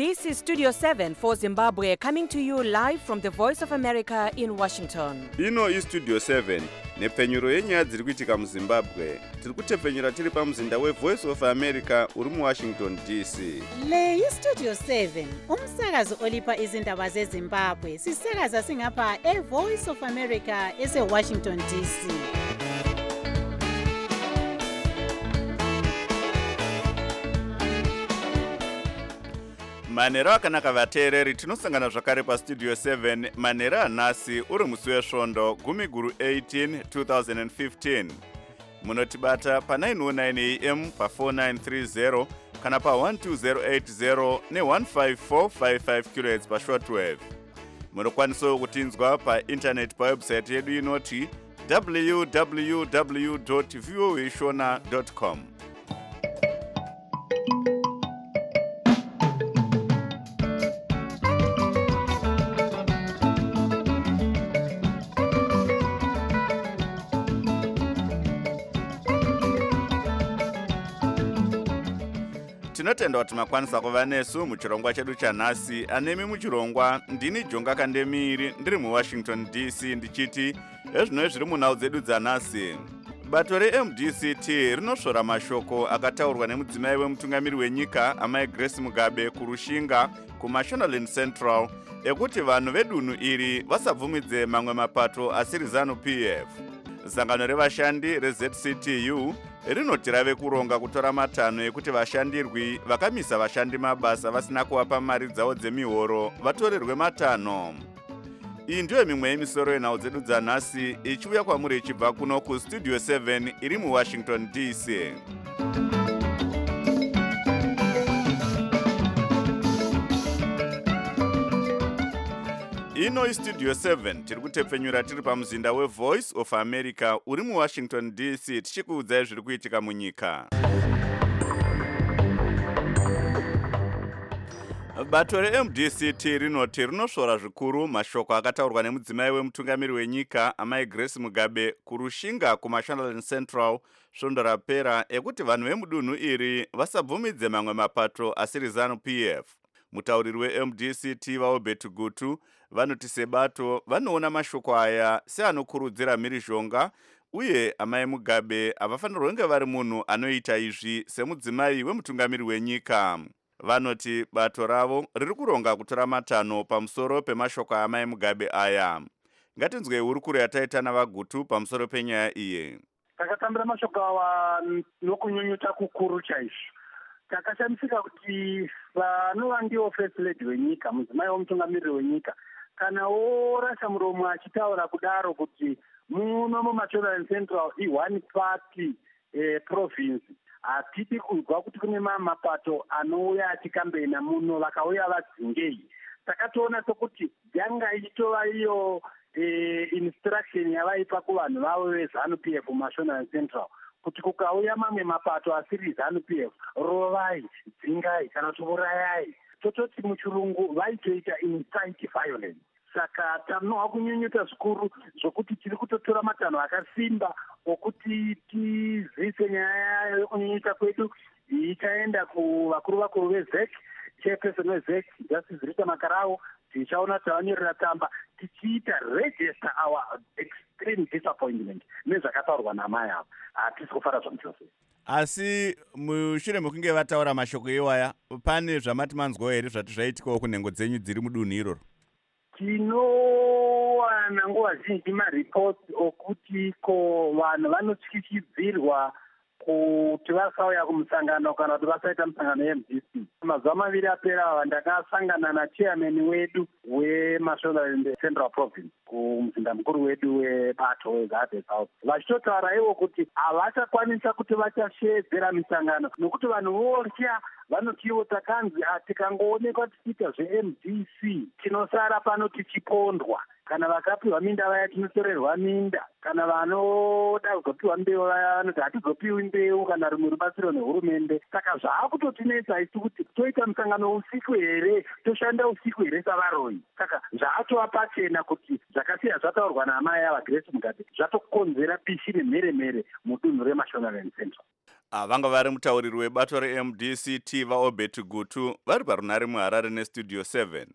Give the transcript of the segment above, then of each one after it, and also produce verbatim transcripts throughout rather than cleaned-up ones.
This is Studio seven for Zimbabwe, coming to you live from the Voice of America in Washington. Ino is Studio seven, nepfenyuro yenyaya dziri kuitika muZimbabwe. Tiri kutepfenyura tiri pamuzinda weVoice of America uri muWashington D C. Le iStudio seven, umsakazo olipa izindaba zeZimbabwe. Sisakaza singapha eVoice of America eseWashington D C. Manero akanaka vateereri, tinosangana zvakare paStudio seven manero anhasi uri musi wesvondo gumi guru eighteen twenty fifteen. Munotibata pa nine oh nine A M pa four nine three zero kana pa one two zero eight zero ne one five four five five kilohertz pa shortwave. Munokwanisawo kutinzwa pa internet pa website yedu inoti w w w dot voa shona dot com. Tinotenda kuti makwanisa kuva nesu muchirongwa chedu chanhasi. Anemi muchirongwa ndini Jonga Kandemiri ndiri muWashington D C ndichiti ezvino zviri munhau dzedu dzanhasi. Bato reM D C T rinosvora mashoko akataurwa nemudzimai wemutungamiri wenyika amai Grace Mugabe kurushinga kuMashonaland Central ekuti vanhu vedunhu iri vasabvumidze mamwe mapato asiri ZANU-P F. Sangano revashandi reZ C T U rinoti rave kuronga kutora matanho ekuti vashandirwi vakamisa vashandi mabasa vasina kuvapa mari dzavo dzemihoro vatorerwe matanho. Iyi ndiyo mimwe yemisoro yenhau dzedu dzanhasi ichiuya kwamuri ichibva kuno kuStudio seven iri muWashington D C. Ino iStudio seven tiri kutepfenyura tiri pamuzinda weVoice of America uri muWashington D C tichikuudzai zviri kuitika munyika. Bato reM D C T rinoti rinosvora zvikuru mashoko akataurwa nemudzimai wemutungamiri wenyika amai Grace Mugabe kurushinga kuMashonaland Central svondo rapera ekuti vanhu vemudunhu iri vasabvumidze mamwe mapato asiri ZANU-P F. Mutauriri weM D C T vaObert Gutu vanoti sebato vanoona mashoko aya seanokurudzira mhirizhonga uye amai Mugabe havafanirwi kunge vari munhu anoita izvi semudzimai wemutungamiri wenyika. Vanoti bato ravo riri kuronga kutora matanho pamusoro pemashoko amai Mugabe aya. Ngatinzwei hurukuro yataita navaGutu pamusoro penyaya iyi. Takatambira mashoko awa nokunyunyuta kukuru chaizvo. Takashamisika kuti vanova ndiwo first lady wenyika, mudzimai womutungamiriri wenyika, kana worasha muromo achitaura kudaro kuti muno muMashonaland Central i-one party eh, province, hatidi kunzwa kuti kune mapato anouya achikambena muno vakauya vadzingei. Takatoona sokuti yanga ichitova iyo eh, instruction yavaipa kuvanhu vavo veZANU-P F muMashonaland Central kuti kukauya mamwe mapato asiri ZANU-P F rovai, dzingai kana kuti urayai. Tototi muchirungu vaitoita incite violence. Saka tanoha kunyunyuta zvikuru zvokuti tiri kutotora matanho akasimba okuti tizise nyaya yokunyunyuta kwedu ichaenda kuvakuru vakuru veZEC, chairperson weZEC Justice Rita Makarao, tichaona tavanyorera tsamba tichiita register our extreme disappointment nezvakataurwa namai ava. Hatisi kufara zvamu chose. Asi mushure mekunge vataura mashoko iwaya, pane zvamati manzwawo here zvati zvaitikawo kunhengo dzenyu dziri mudunhu iroro? Tinowana nguva zhinji maripoti okuti ko vanhu vanotyikidzirwa kuti vasauya kumusangano kana kuti vasaita musangano weM D C. Mazuva maviri apera ava ndakasangana nachairman wedu weMashonaland Central Province kumuzinda mukuru wedu webato weZAVE South, vachitotaura ivo kuti havachakwanisa kuti vachasheedzera misangano nokuti vanhu vorya. Vanoti ivo takanzi tikangoonekwa tichiita zveM D C tinosara pano tichipondwa. Kana vakapiwa minda vaya tinotorerwa minda. Kana vanoda kuzopiwa mbeu vaya vanoti hatizopiwi mbeu kana rumwe rubatsiro nehurumende. Saka zvaakutotinetsa isi kuti toita musangano usiku here, toshanda usiku here savaroi. Saka zvaatova pachena kuti zvakasiya zvataurwa naamai ava Grace Mugabe zvatokonzera pishi nemhere mhere mudunhu reMashonaland Central. vanga vari mutauriri webato re-M D C T vaobert Gutu vari parunare muHarare nestudio seven.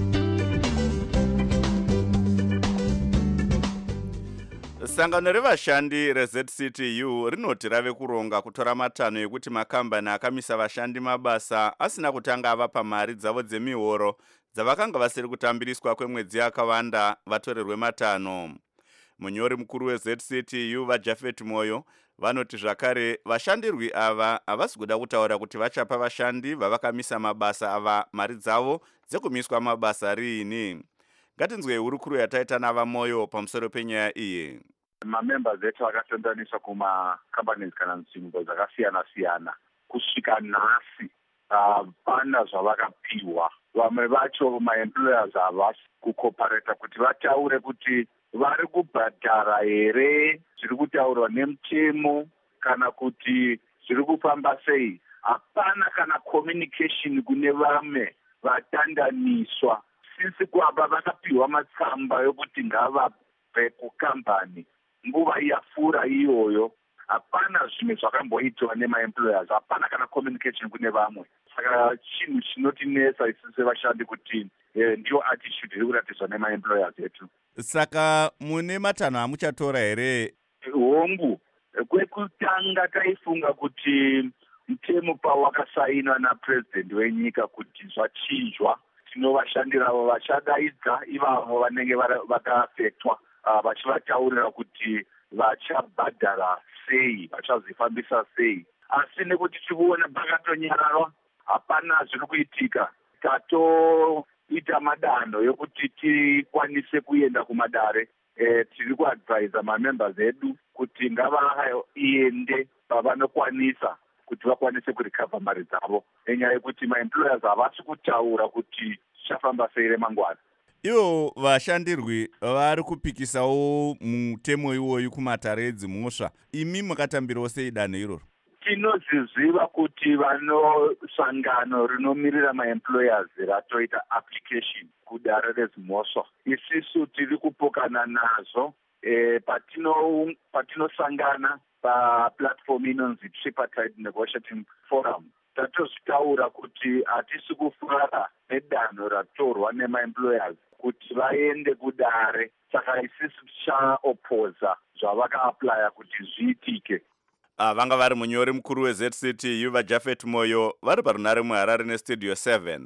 Sangano revashandi reZ C T U rinoti rave kuronga kutora matanho ekuti makambani akamisa vashandi mabasa asina kutanga avapa mari dzavo dzemihoro dzavakanga vasiri kutambiriswa kwemwedzi yakawanda vatorerwe matanho. Munyori mukuru weZ C T U vaJafet Moyo vanoti zvakare vashandirwi ava havasi kuda kutaura kuti vachapa vashandi vavakamisa mabasa ava mari dzavo dzekumiswa mabasa riini. Ngatinzwe hurukuru yataita navaMoyo pamusoro penyaya iyi. Mamembers etu akasendaniswa kuma companies kana nzvimbo dzakasiyana siyana kusvika nhasi hapana zvavakapiwa. Vamwe vacho maemployers havasi kukopareta kuti vataure kuti vari kubhadhara here zviri kutaurwa nemutemo kana kuti zviri kufamba sei. Hapana kana communication kune vamwe vatandaniswa. Sisi kwaba vakapiwa matsamba yokuti ngavabve kukambani nguva yapfuura iyoyo. Hapana zvimwe zvakamboitwa nemaemployers, hapana kana communication kune vamwe. Saka chinhu chinotinesa isusu sevashandi kuti eh, ndiyo attitude iri kuratidzwa nemaemployers etu. Saka mune matanho amuchatora here? Hongu, kwekutanga taifunga kuti mutemo pawakasainwa napresident wenyika kuti zvachinjwa tinovashandira avo vachadaidza ivavo vanenge vakaafektwa vachivataurira kuti vachabhadhara sei, vachazvifambisa sei. Asi nekuti tikuona pakatonyararwa hapana zviri kuitika, tatoita madanho yokuti tikwanise kuenda kumadare. E, tiri kuadvisa mamembers edu kuti ngavaende pavanokwanisa kuti vakwanise kurikavha mari dzavo, nenyaya yekuti maemployers havasi kutaura kuti zvichafamba sei remangwana. Ivo vashandirwi vari kupikisawo mutemo iwoyu kumatare edzimhosva. Imi makatambirawo sei danho iroro? Tinozviziva kuti vanosangano rinomirira maemployers ratoita application kudare redzimhosva. Isisu tiri kupokana nazo e, patino patinosangana paplatform inonzi Tripartite Negotiating Forum. Tatozvitaura kuti hatisi kufara nedanho ratorwa nemaemployers kuti vaende kudare. Saka isisu tichaopoza zvavakaaplya kuti zviitike. Ah, vanga vari munyori mukuru weZ C T U vaJafet Moyo vari parunare muHarare nestudio seven.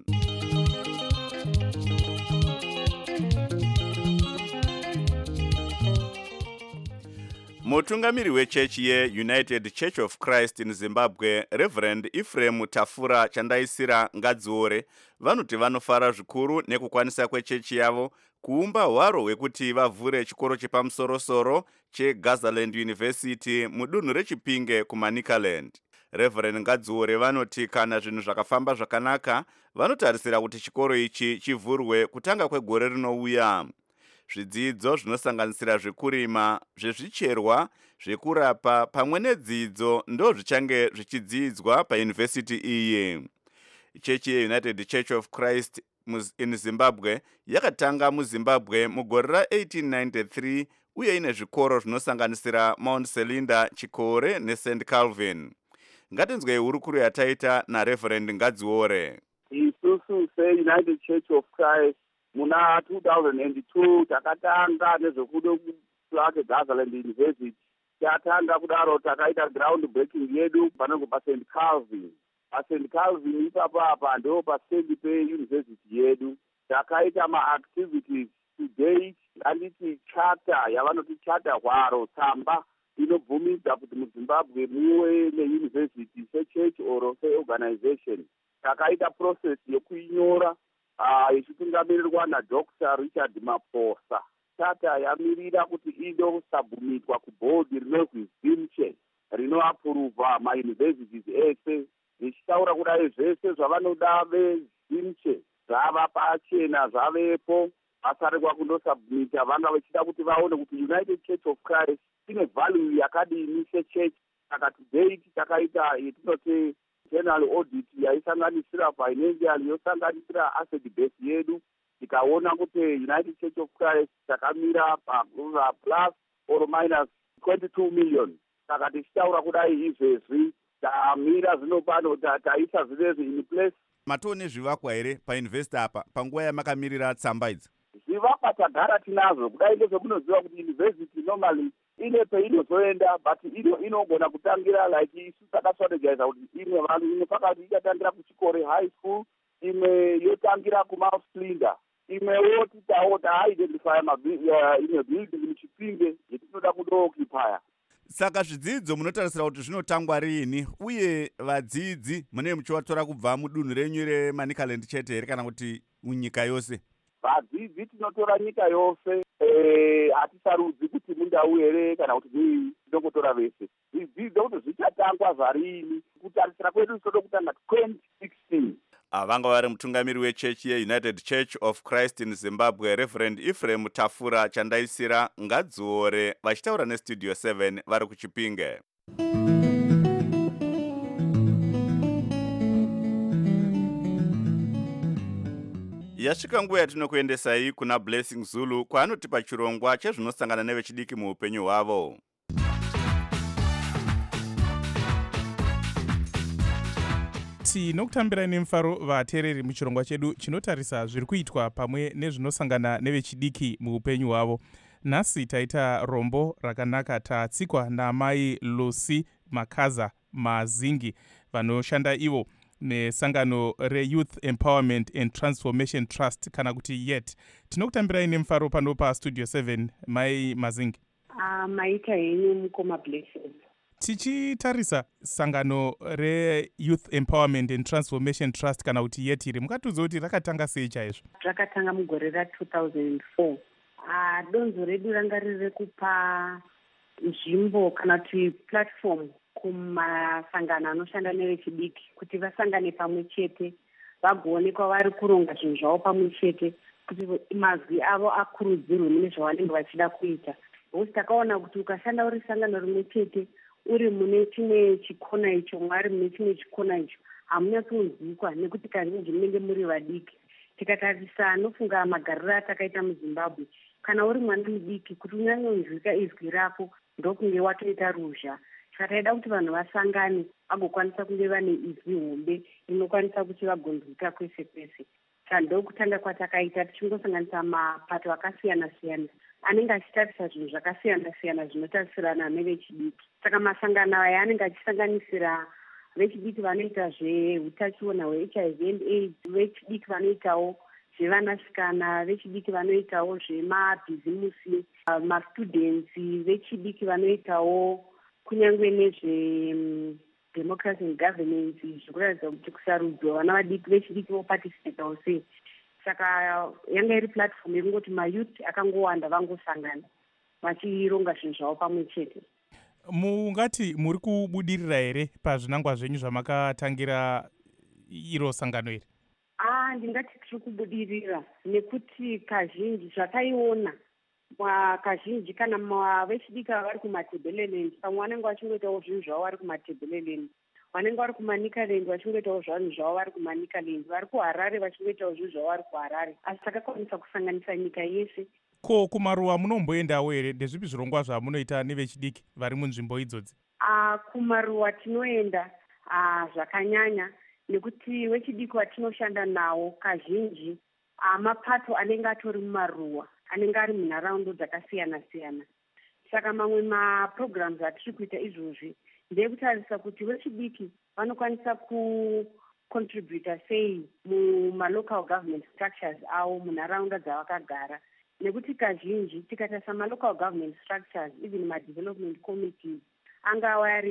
Mutungamiri wechechi yeUnited Church of Christ in Zimbabwe, Reverend Ephraim Tafura Chandaisira Ngadziore, vanoti vanofara zvikuru nekukwanisa kwechechi yavo kuumba hwaro hwekuti vavhure chikoro chepamusoro-soro cheGazaland University mudunhu reChipinge kuManicaland. Reverend Ngadziore vanoti kana zvinhu zvakafamba zvakanaka, vanotarisira kuti chikoro ichi chivhurwe kutanga kwegore rinouya. Zvidzidzo zvinosanganisira zvekurima, zvezvicherwa, zvekurapa pamwe nedzidzo ndo zvichange zvichidzidzwa pauniversity iyi. Chechi yeUnited Church of Christ in Zimbabwe yakatanga muZimbabwe mugore ra-eighteen ninety-three uye ine zvikoro zvinosanganisira Mount Selinda, Chikore neSaint Calvin. Ngatinzwe hurukuru yataita naReverend Ngadziore. Isusu seUnited Church of Christ muna two thousand two takatanga nezvekuda kuvaka Gazaland University. Tatanga kudaro takaita ground breaking yedu panongo paSaint Calvin. PaSaint Calvin ipapo apa ndo pastendi peuniversity yedu. Takaita ma-activities today, anditi charter yavanoti charter hwaro tsamba inobvumidza kuti muZimbabwe muwe neuniversity sechurch or seorganization. Takaita process yekuinyora ichitungamirirwa naDoctor Richard Maposa. Charter yamirira kuti indosubmitwa kubhodi rinonzi ZimChe rinoapuruvha mauniversities ese, zvichitaura kudai zvese zvavanoda veZimChe zvava pachena zvavepo. Vasarekwa kundosubmita, vanga vachida kuti vaone kuti United Church of Christ ine value yakadini sechurch. Saka today takaita yetinoti general audit yaisanganisira financial yosanganisira asset base yedu, tikaona kuti United Church of Christ takamira pa plus or minus twenty-two million. Saka tichitaura kudai izvezvi tamira zvino pano taisa zvinezvi in place. Matone zvivakwa here pauniversity apa panguva yamakamirira tsamba idzi? Zvivakwa tagara tinazvo, kudai ndezvemunoziva kuti university normally ine peinozoenda but ino inogona kutangira like isu takastrategize kuti imwe vanhu imwe pakati ichatangira kuchikore high school, imwe yotangira kuMount Splinder, imwewo titawo taidentify imwe building muchipinge yetinoda kudookipaya. Saka zvidzidzo munotarisira kuti zvinotangwa rini, uye vadzidzi mune muchivatora kubva mudunhu renyu reManicaland chete here kana kuti munyika yose? Vadzidzi tinotora nyika yose, hatisarudzi kuti mundau here kana kuti nii, tinongotora vese. Zvidzidzo kuti zvichatangwa zvarini, kutarisira kwedu tinoda kutanga twenty sixteen. Vanga vari mutungamiri wechechi yeUnited Church of Christ in Zimbabwe, Reverend Ephraim Tafura Chandaisira Ngadziore, vachitaura neStudio seven vari kuChipinge. Yasvika nguva yatinokuendesai kuna Blessing Zulu kwaanotipa chirongwa chezvinosangana nevechidiki muupenyu hwavo. Tinokutambirai nemufaro vateereri muchirongwa chedu chinotarisa zviri kuitwa pamwe nezvinosangana nevechidiki muupenyu hwavo. Nhasi taita rombo rakanaka, tatsikwa naamai Lucy Makaza Mazingi vanoshanda ivo nesangano reYouth Empowerment and Transformation Trust kana kuti YET. Tinokutambirai nemufaro pano paStudio seven, mai Mazingi. Uh, maita henyu mukoma Blessing. Tichitarisa sangano reYouth Empowerment and Transformation Trust kana kuti YET iri, mukatiudza kuti rakatanga sei chaizvo? Rakatanga mugore ra two thousand four. Ah, donzo redu ranga riri kupa nzvimbo kana kuti platform kumasangano anoshanda nevechidiki kuti vasangane pamwe chete, vagoonekwa vari kuronga zvinhu zvavo pamwe chete, kuti mazwi avo akurudzirwe mune zvavanenge vachida kuita. Bosi takaona kuti ukashanda uri sangano rimwe chete, uri mune chimwe chikona icho, mwari mune chimwe chikona icho, hamunyatsozivikwa nekuti kazhinji munenge muri vadiki. Tikatarisa anofunga magariro atakaita muZimbabwe, kana uri mwana mudiki kuti unyanyonzwika izwi rako ndokunge watoita ruzha. Saka taida kuti vanhu vasangane vagokwanisa kunge vane izwi hombe inokwanisa kuti vagonzwika kwese kwese. Saka ndokutanga kwatakaita tichingosanganisa mapato akasiyana siyana anenge achitarisa zvinhu zvakasiyana siyana zvinotarisirana nevechidiki. Saka masangano aya anenge achisanganisira vechidiki vanoita zveutachiona hwe-H I V and AIDS, vechidiki vanoitawo zvevanasikana, vechidiki vanoitawo zvemabhizimusi, uh, mastudents, vechidiki vanoitawo kunyangwe nezve um, democracy and governance, zvikuratidza kuti kusarudzwa vana vadiki vechidiki voparticipatawo sei. Saka yanga iri platform yekungoti mayouth akangowanda vangosangana vachironga zvinhu zvavo pamwe chete. Mungati muri kubudirira here pazvinangwa zvenyu zvamakatangira iro sangano iri? Ah, ndingati tiri kubudirira nekuti kazhinji zvataiona kazhinji kana vechidiki vari kumatebeleland pamwe vanenge vachingoitawo zvinhu zvavo vari kumatebeleland, vanenge vari kuManicaland vachingoitawo zvanhu zvavo vari kuManicaland, vari kuHarare vachingoitawo zvinhu zvavo vari kuHarare. Asi takakwanisa kusanganisa nyika yese. Ko kumaruwa munomboendawo here? Ndezvipi zvirongwa zvamunoita nevechidiki vari munzvimbo idzodzi? Ah, kumaruwa tinoenda ah, zvakanyanya nekuti vechidiki vatinoshanda nawo kazhinji ah, mapato anenge atori mumaruwa anenge ari munharaunda dzakasiyana siyana. Saka mamwe maprograms atiri kuita izvozvi ndekutarisa kuti vechidiki vanokwanisa kucontributa sei mumalocal government structures avo munharaunda dzavakagara. Nekuti kazhinji tikatarisa malocal government structures, even madevelopment committees, angava ari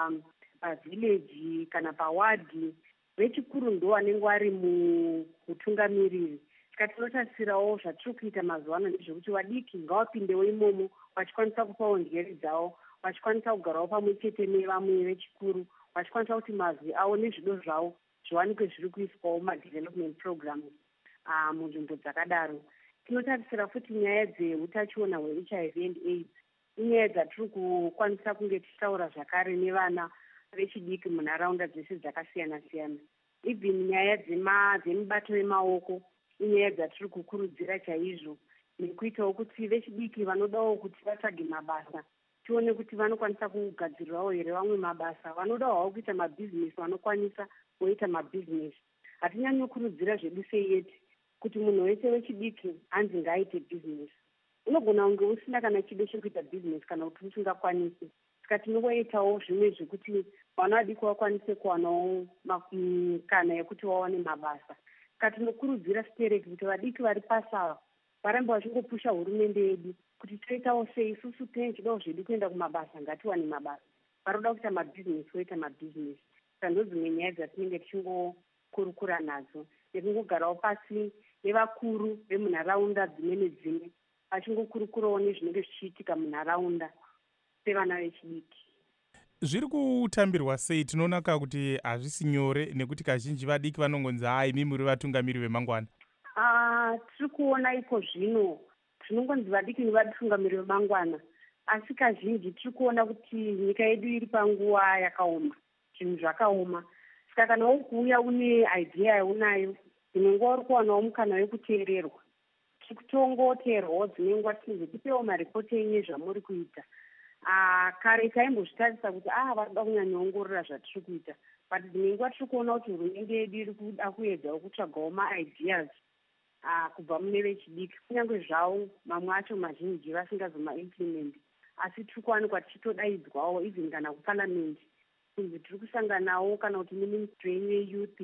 pavillage kana pawadi, vechikuru ndo vanenge vari mutungamiriri. Saka tinotarisirawo zvatiri kuita mazuva ano ndezvekuti vadiki ngavapindewo imomo vachikwanisa kupawo njere dzavo, vachikwanisa kugarawo pamwe chete nevamwe vechikuru, vachikwanisa kuti mazwi avo nezvido zvavo zviwanikwe zviri kuiswawo madevelopment programs uh, munzvimbo dzakadaro. Tinotarisira futi nyaya dzeutachiona hwe-H I V and AIDS inyaya dzatiri kukwanisa kunge tichitaura zvakare nevana vechidiki munharaunda dzese dzakasiyana siyana. Even nyaya dzemibato yemaoko inyaya dzatiri kukurudzira chaizvo, nekuitawo kuti vechidiki vanodawo kuti vatsvage mabasa tione kuti vanokwanisa kugadzirirawo here vamwe mabasa. Vanodawo kuita mabhizinesi vanokwanisa kuita mabhizinesi. Hatinyanyi kurudzira zvedu seyeti kuti munhu wese wechidiki hanzi ngaaite bhizinesi. Unogona kunge usina kana chido chekuita bhizinesi kana kuti usingakwanisi. Saka tinongoitawo zvimwe zvekuti vana vadiki vakwanise kuwanawo kana yekuti vawane mabasa. Saka tinokurudzira sitereki kuti vadiki vari pasava varambe vachingopusha hurumende yedu kuti toitawo sei isusu tichidawo zvedu kuenda kumabasa ngatiwane mabasa. Varoda kuita mabhizinesi voita mabhizinesi. Saka ndodzimwe nyaya dzatinenge tichingokurukura nadzo nekungogarawo pasi nevakuru vemunharaunda dzimwe nedzimwe vachingokurukurawo nezvinenge zvichiitika munharaunda sevana vechidiki. Zviri kutambirwa sei? Tinoona kuti hazvisi nyore nekuti kazhinji vadiki vanongonzi hai imi muri vatungamiri vemangwana. Ah, tiri kuona iko zvino tinongonzi vadiki ni vatungamiri vemangwana, asi kazhinji tiri kuona kuti nyika yedu iri panguva yakaoma, zvinhu zvakaoma. Saka kana wokuuya une idea yaunayo, dzimwe nguva uri kuwanawo mukana wekuteererwa. Tiri kutongoteerwawo dzimwe nguva tinzi tipewo maripoti enyu zvamuri kuita. Ah, kare taimbozvitarisa kuti ah vanoda kunyanyaongorora zvatiri kuita, but dzimwe nguva tiri kuona kuti hurumende yedu iri kuda kuedzawo kutsvagawo maideas ah kubva mune vechidiki, kunyange zvavo mamwe acho mazhinji vasingazomaimplement, asi tiri kuwanikwa tichitodaidzwawo even kana kuparliament kunzi tiri kusanganawo kana kuti ministry yenyu yeyouth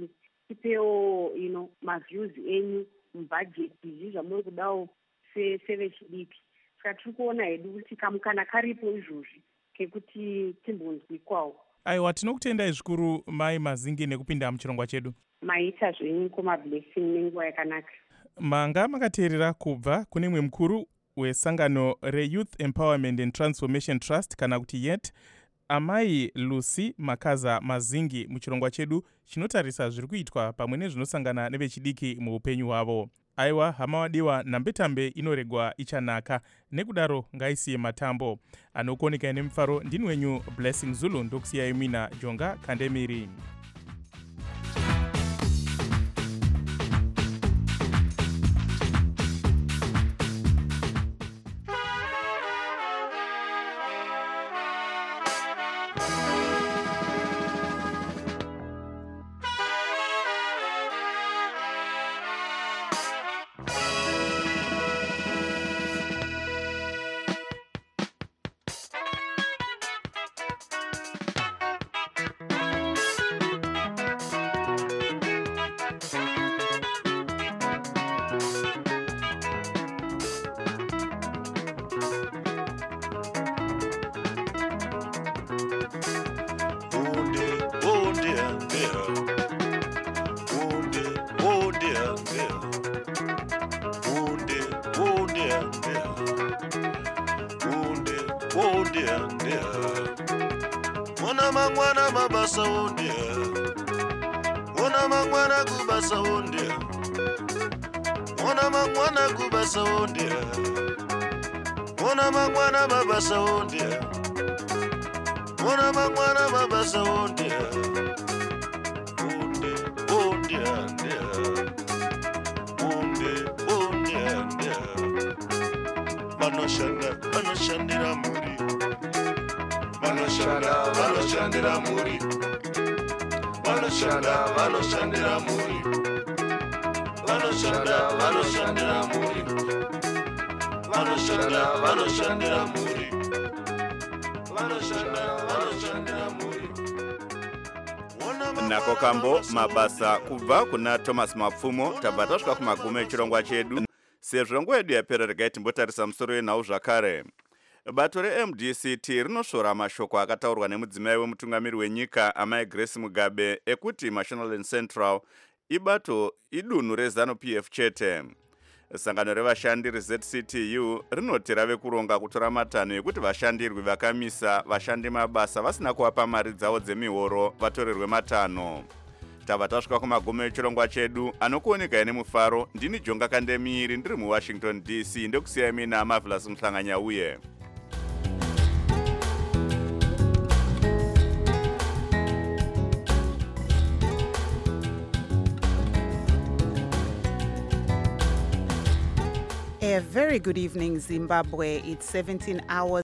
tipewo you know maviews enyu mubhajeti izvi zvamuri kudawo sevechidiki. Saka tiri kuona hedu kuti kamukana karipo izvozvi kekuti timbonzwikwawo. Aiwa, tinokutendai zvikuru Mai Mazingi nekupinda muchirongwa chedu. Maita zvenyu kumablessing nenguva yakanaka. Manga makateerera kubva kune mwe mukuru wesangano reYouth Empowerment and Transformation Trust kana kuti yet Amai Lucy Makaza Mazingi muchirongwa chedu chinotarisa zviri kuitwa pamwe nezvinosangana nevechidiki muupenyu hwavo. Aiwa, hama wadiwa, nambetambe inoregwa ichanaka, nekudaro ngaisiye matambo. Anokuoneka nemufaro ndini wenyu Blessing Zulu, ndokusiyai mina Jonga Kandemiri. Mwana mangwana mabasa wonde, mwana mangwana kubasa wonde, mwana mangwana kubasa wonde, mwana mangwana mabasa wonde, mwana mangwana mabasa wonde, wonde wonde ande, wonde wonde ande, manoshanda manoshandira muri. Vanoshanda, vanoshandira muri. Vanoshanda, vanoshandira muri. Vanoshanda, vanoshandira muri. Vanoshanda, vanoshandira muri. Vanoshanda, vanoshandira muri. Nako kambo mabasa kubva kuna Thomas Mapfumo. Tabva tasvika kumagumo echirongwa chedu. Sezvo nguva yedu yapera, regai timbotarisa musoro wenhau zvakare. Bato re-M D C T rinosvora mashoko akataurwa nemudzimai wemutungamiri wenyika Amai Grace Mugabe ekuti Mashonaland Central ibato idunhu reZANU-P F chete. Sangano revashandi reZ C T U rinoti rave kuronga kutora matanho ekuti vashandirwi vakamisa vashandi mabasa vasina kuwapa mari dzavo dzemihoro vatorerwe matanho. Tava tasvika kumagumo echirongwa chedu, anokuoneka nemufaro. Ndini Jonga Kandemiri, ndiri muWashington D C, ndokusiyai mina Marvelous Mhlanganyauye. A very good evening, Zimbabwe. It's seventeen hours